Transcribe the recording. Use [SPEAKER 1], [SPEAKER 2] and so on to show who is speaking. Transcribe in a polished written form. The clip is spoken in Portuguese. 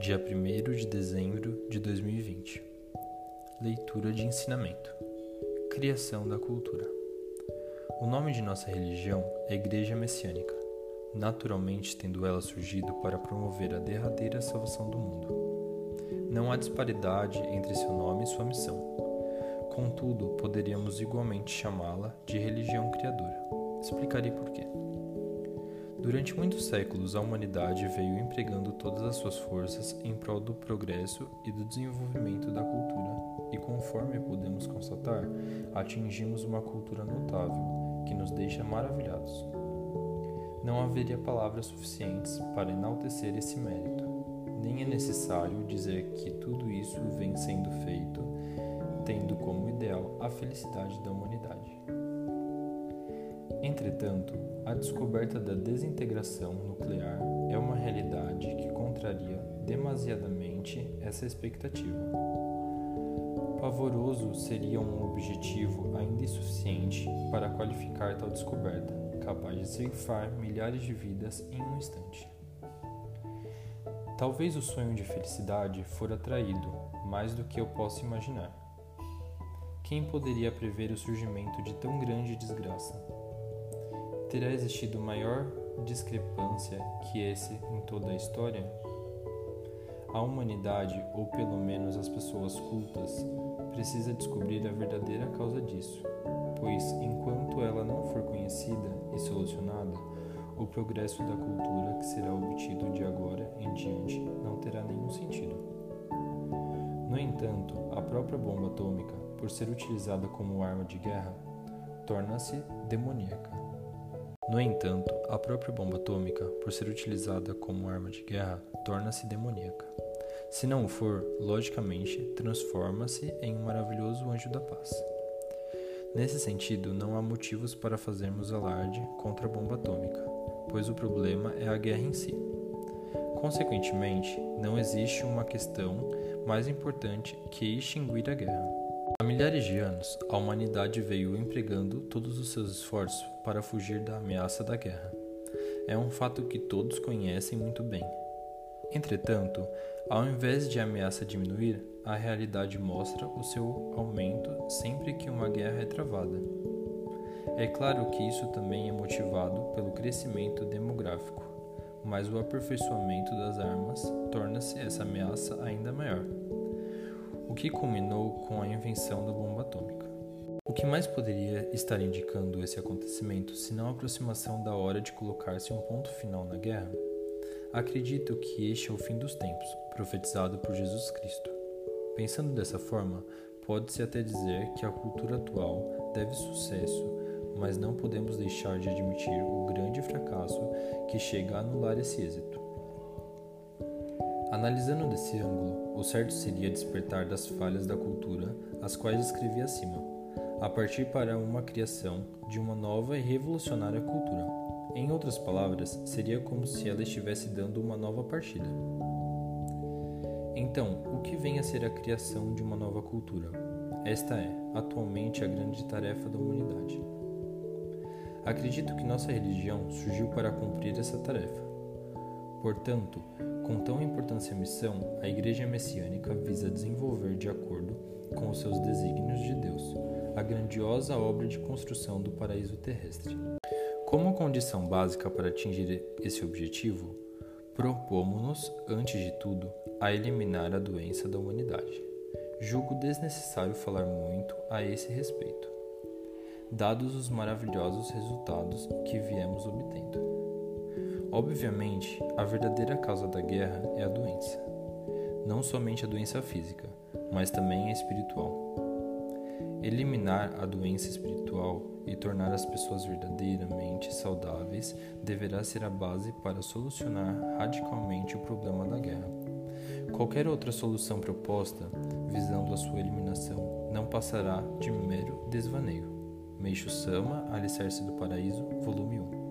[SPEAKER 1] dia 1º de dezembro de 2020. Leitura de ensinamento. Criação da cultura. O nome de nossa religião é Igreja Messiânica, naturalmente tendo ela surgido para promover a derradeira salvação do mundo. Não há disparidade entre seu nome e sua missão. Contudo, poderíamos igualmente chamá-la de religião criadora. Explicarei por quê. Durante muitos séculos, a humanidade veio empregando todas as suas forças em prol do progresso e do desenvolvimento da cultura, e conforme podemos constatar, atingimos uma cultura notável, que nos deixa maravilhados. Não haveria palavras suficientes para enaltecer esse mérito, nem é necessário dizer que tudo isso vem sendo feito, tendo como ideal a felicidade da humanidade. Entretanto, a descoberta da desintegração nuclear é uma realidade que contraria demasiadamente essa expectativa. Pavoroso seria um objetivo ainda insuficiente para qualificar tal descoberta, capaz de ceifar milhares de vidas em um instante. Talvez o sonho de felicidade fora traído mais do que eu possa imaginar. Quem poderia prever o surgimento de tão grande desgraça? Terá existido maior discrepância que esse em toda a história? A humanidade, ou pelo menos as pessoas cultas, precisa descobrir a verdadeira causa disso, pois enquanto ela não for conhecida e solucionada, o progresso da cultura que será obtido de agora em diante não terá nenhum sentido. No entanto, a própria bomba atômica, por ser utilizada como arma de guerra, torna-se demoníaca. Se não o for, logicamente, transforma-se em um maravilhoso anjo da paz. Nesse sentido, não há motivos para fazermos alarde contra a bomba atômica, pois o problema é a guerra em si. Consequentemente, não existe uma questão mais importante que extinguir a guerra. Há milhares de anos, a humanidade veio empregando todos os seus esforços para fugir da ameaça da guerra. É um fato que todos conhecem muito bem. Entretanto, ao invés de a ameaça diminuir, a realidade mostra o seu aumento sempre que uma guerra é travada. É claro que isso também é motivado pelo crescimento demográfico, mas o aperfeiçoamento das armas torna-se essa ameaça ainda maior, o que culminou com a invenção da bomba atômica. O que mais poderia estar indicando esse acontecimento, senão a aproximação da hora de colocar-se um ponto final na guerra? Acredito que este é o fim dos tempos, profetizado por Jesus Cristo. Pensando dessa forma, pode-se até dizer que a cultura atual deve sucesso, mas não podemos deixar de admitir o grande fracasso que chega a anular esse êxito. Analisando desse ângulo, o certo seria despertar das falhas da cultura, as quais descrevi acima, a partir para uma criação de uma nova e revolucionária cultura. Em outras palavras, seria como se ela estivesse dando uma nova partida. Então, o que vem a ser a criação de uma nova cultura? Esta é, atualmente, a grande tarefa da humanidade. Acredito que nossa religião surgiu para cumprir essa tarefa. Portanto, com tão importante missão, a Igreja Messiânica visa desenvolver, de acordo com os seus desígnios de Deus, a grandiosa obra de construção do paraíso terrestre. Como condição básica para atingir esse objetivo, propomos-nos, antes de tudo, a eliminar a doença da humanidade. Julgo desnecessário falar muito a esse respeito, dados os maravilhosos resultados que viemos obtendo. Obviamente, a verdadeira causa da guerra é a doença. Não somente a doença física, mas também a espiritual. Eliminar a doença espiritual e tornar as pessoas verdadeiramente saudáveis deverá ser a base para solucionar radicalmente o problema da guerra. Qualquer outra solução proposta, visando a sua eliminação, não passará de mero desvaneio. Meishu Sama, Alicerce do Paraíso, volume 1.